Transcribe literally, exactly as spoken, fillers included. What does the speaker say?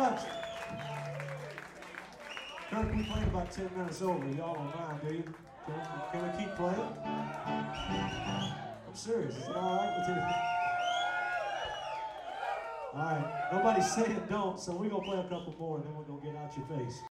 much. Kirk, we played about ten minutes over. Y'all don't mind, do you? Can, can we keep playing? I'm serious. Is it all right with you? All right. Nobody's saying don't, so we're going to play a couple more, and then we're going to get out your face.